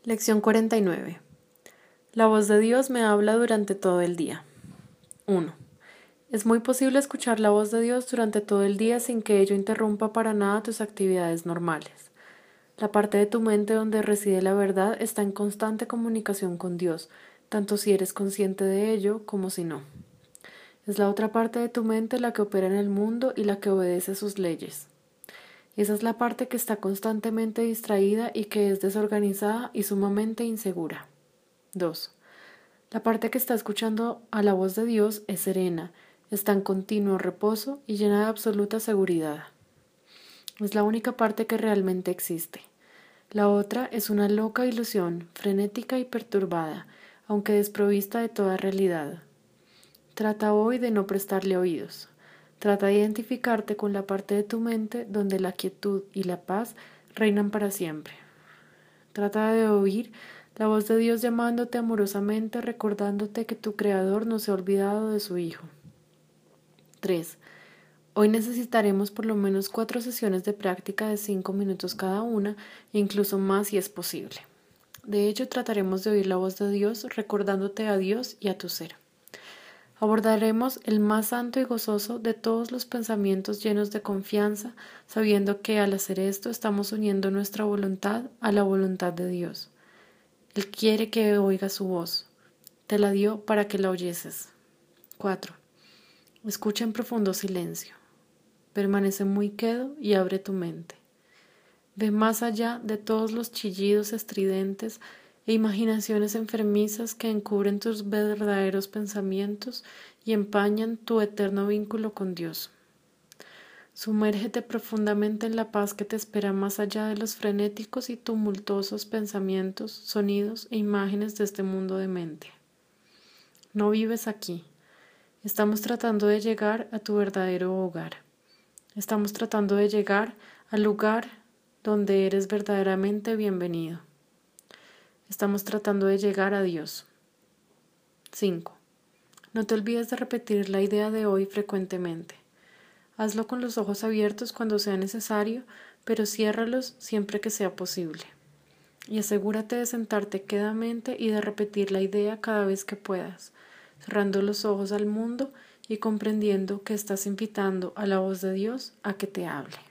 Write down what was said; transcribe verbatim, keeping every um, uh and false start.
Lección cuarenta y nueve. La voz de Dios me habla durante todo el día. uno. Es muy posible escuchar la voz de Dios durante todo el día sin que ello interrumpa para nada tus actividades normales. La parte de tu mente donde reside la verdad está en constante comunicación con Dios, tanto si eres consciente de ello como si no. Es la otra parte de tu mente la que opera en el mundo y la que obedece sus leyes. Esa es la parte que está constantemente distraída y que es desorganizada y sumamente insegura. dos. La parte que está escuchando a la voz de Dios es serena, está en continuo reposo y llena de absoluta seguridad. Es la única parte que realmente existe. La otra es una loca ilusión, frenética y perturbada, aunque desprovista de toda realidad. Trata hoy de no prestarle oídos. Trata de identificarte con la parte de tu mente donde la quietud y la paz reinan para siempre. Trata de oír la voz de Dios llamándote amorosamente, recordándote que tu Creador no se ha olvidado de su Hijo. tres. Hoy necesitaremos por lo menos cuatro sesiones de práctica de cinco minutos cada una, e incluso más si es posible. De hecho, trataremos de oír la voz de Dios recordándote a Dios y a tu ser. Abordaremos el más santo y gozoso de todos los pensamientos llenos de confianza, sabiendo que al hacer esto estamos uniendo nuestra voluntad a la voluntad de Dios. Él quiere que oigas su voz. Te la dio para que la oyeses. cuatro. Escucha en profundo silencio. Permanece muy quedo y abre tu mente. Ve más allá de todos los chillidos estridentes e imaginaciones enfermizas que encubren tus verdaderos pensamientos y empañan tu eterno vínculo con Dios. Sumérgete profundamente en la paz que te espera más allá de los frenéticos y tumultuosos pensamientos, sonidos e imágenes de este mundo de mente. No vives aquí. Estamos tratando de llegar a tu verdadero hogar. Estamos tratando de llegar al lugar donde eres verdaderamente bienvenido. Estamos tratando de llegar a Dios. cinco. No te olvides de repetir la idea de hoy frecuentemente. Hazlo con los ojos abiertos cuando sea necesario, pero ciérralos siempre que sea posible. Y asegúrate de sentarte quedamente y de repetir la idea cada vez que puedas, cerrando los ojos al mundo y comprendiendo que estás invitando a la voz de Dios a que te hable.